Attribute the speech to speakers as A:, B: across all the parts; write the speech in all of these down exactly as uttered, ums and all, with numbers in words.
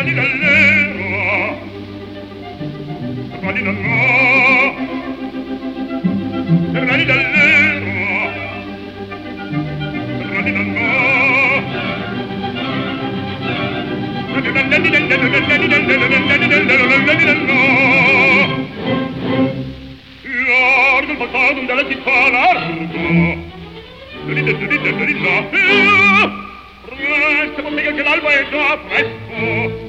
A: Guardi dall'ero, guardi dall'ero, guardi dall'ero, guardi dall'ero. Largo il passato della città, largo. Lì, lì, lì, lì, là. Presto, bottega che l'alba è già presto.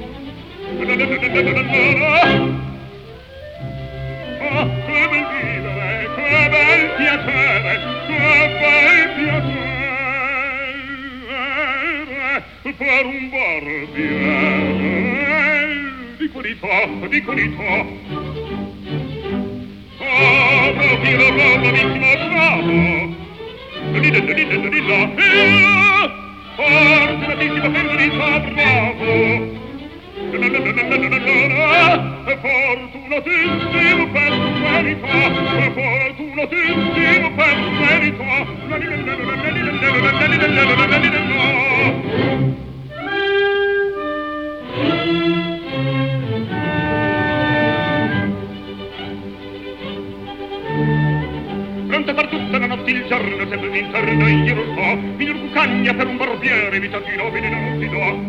A: Ah, che bel vivere, che bel piacere, che bel piacere per un barbiere di qualità, di qualità. Ah, profilo, bravissimo, bravo. Lì, lì, lì, lì, lì, là. Fortunatissimo, felicità, bravo. Fortunatissimo per verità, fortunatissimo per verità. Pronto per tutta la notte il giorno, sempre l'interno in giro sto, miglior cucagna per un barbiere, vita di nobile non si do.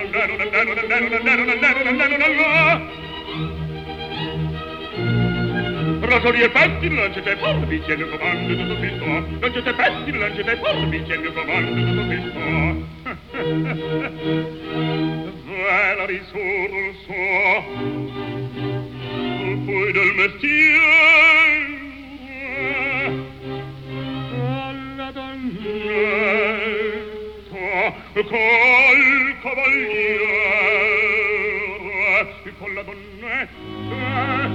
A: Rasori e petti, lancete e forbici e il comando tutto fisto. Lancete e petti, lancete e forbici e il comando tutto fisto. Vela risorso, poi del mestiere, alla donnetta, col cavaliere, con la donnetta,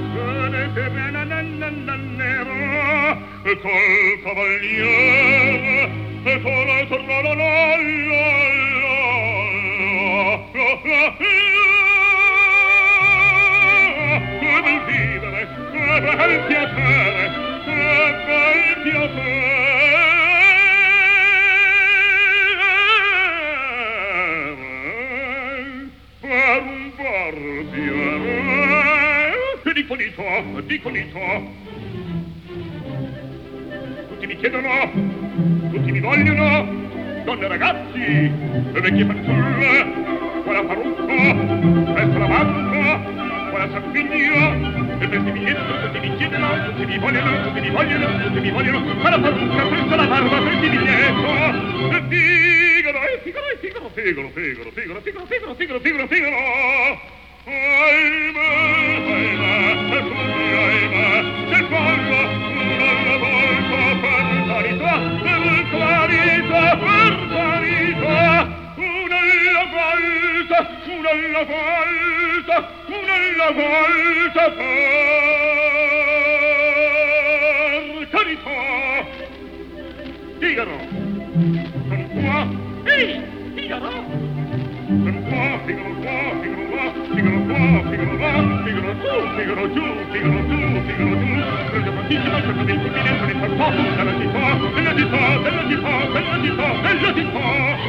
A: col cavaliere e con la tornala che bel vivere, che bel piacere, che bel piacere per un barbiere di qualità, di qualità. Tutti mi chiedono, tutti mi vogliono, donne e ragazzi, le vecchie fanciulle, quella parrucca, questa la banca, quella sarpiglia, e questi mi chiedono, tutti mi chiedono, tutti mi vogliono, tutti mi vogliono, tutti mi vogliono, quella parrucca, questa la barba, questi mi chiedono, e figaro, e figaro, e figaro, figaro, figaro, figaro, figaro, figaro, figaro, figaro, figaro. Ahimè, ahimè, e fuori, ahimè, c'è quello, una volta per carità, per carità, per carità, una alla volta, una alla volta, una alla volta per carità. Figaro, sono qua, ehi, Figaro, sono qua, Figaro qua, Figaro là, Figaro qua, Figaro là, Figaro su, Figaro giù, Figaro su, Figaro giù, prende tantissimo il certo del continente del fatto, della città, della città, della città, della città, della città.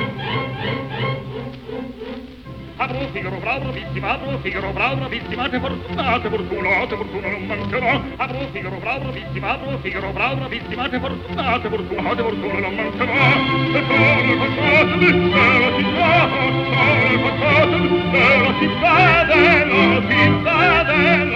A: Apro, Figaro bravo, bravissima, apro, Figaro bravo, bravissima, fortunate, fortunate, fortuna non mancherà. Apro, Figaro bravo, bravissima, apro, Figaro bravo, bravissima, fortunate, fortunate, fortuna non mancherà. E sono le facciate della città, sono le facciate della città, della città, della